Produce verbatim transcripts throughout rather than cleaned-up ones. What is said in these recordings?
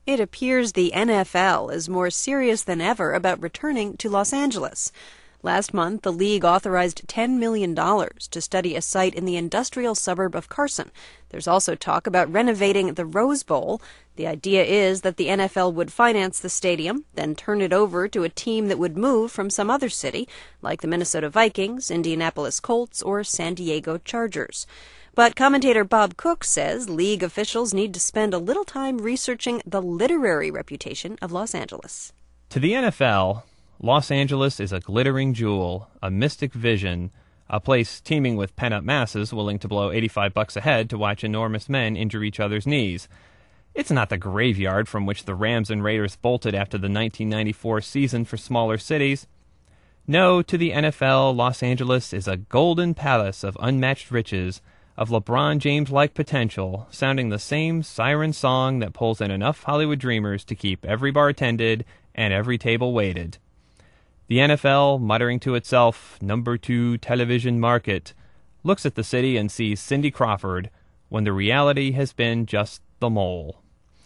It appears the N F L is more serious than ever about returning to Los Angeles. Last month, the league authorized ten million dollars to study a site in the industrial suburb of Carson. There's also talk about renovating the Rose Bowl. The idea is that the N F L would finance the stadium, then turn it over to a team that would move from some other city, like the Minnesota Vikings, Indianapolis Colts, or San Diego Chargers. But commentator Bob Cook says league officials need to spend a little time researching the literary reputation of Los Angeles. To the N F L, Los Angeles is a glittering jewel, a mystic vision, a place teeming with pent-up masses willing to blow eighty-five bucks a head to watch enormous men injure each other's knees. It's not the graveyard from which the Rams and Raiders bolted after the nineteen ninety-four season for smaller cities. No, to the N F L, Los Angeles is a golden palace of unmatched riches, of LeBron James-like potential, sounding the same siren song that pulls in enough Hollywood dreamers to keep every bar attended and every table waited. The N F L, muttering to itself, number two television market, looks at the city and sees Cindy Crawford, when the reality has been just the mole.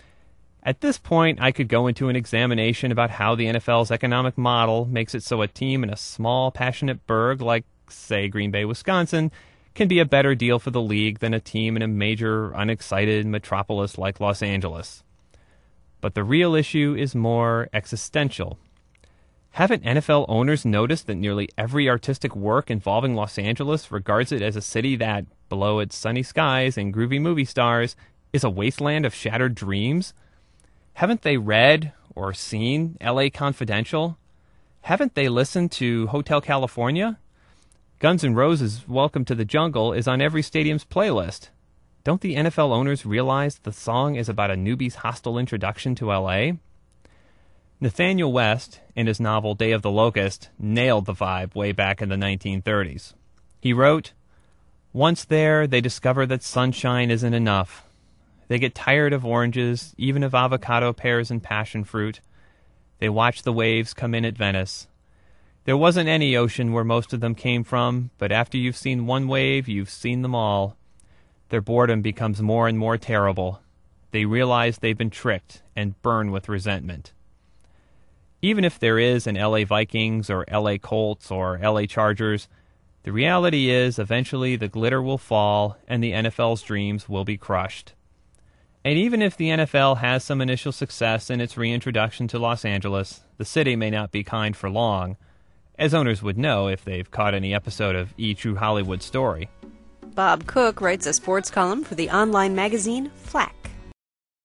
At this point, I could go into an examination about how the N F L's economic model makes it so a team in a small, passionate burg like, say, Green Bay, Wisconsin, can be a better deal for the league than a team in a major, unexcited metropolis like Los Angeles. But the real issue is more existential. Haven't N F L owners noticed that nearly every artistic work involving Los Angeles regards it as a city that, below its sunny skies and groovy movie stars, is a wasteland of shattered dreams? Haven't they read or seen L A Confidential? Haven't they listened to Hotel California? Guns N' Roses' Welcome to the Jungle is on every stadium's playlist. Don't the N F L owners realize the song is about a newbie's hostile introduction to L A? Nathaniel West, in his novel Day of the Locust, nailed the vibe way back in the nineteen thirties. He wrote, "Once there, they discover that sunshine isn't enough. They get tired of oranges, even of avocado, pears, and passion fruit. They watch the waves come in at Venice. There wasn't any ocean where most of them came from, but after you've seen one wave, you've seen them all. Their boredom becomes more and more terrible. They realize they've been tricked and burn with resentment." Even if there is an L A Vikings or L A Colts or L A Chargers, the reality is eventually the glitter will fall and the N F L's dreams will be crushed. And even if the N F L has some initial success in its reintroduction to Los Angeles, the city may not be kind for long, as owners would know if they've caught any episode of E! True Hollywood Story. Bob Cook writes a sports column for the online magazine Flack.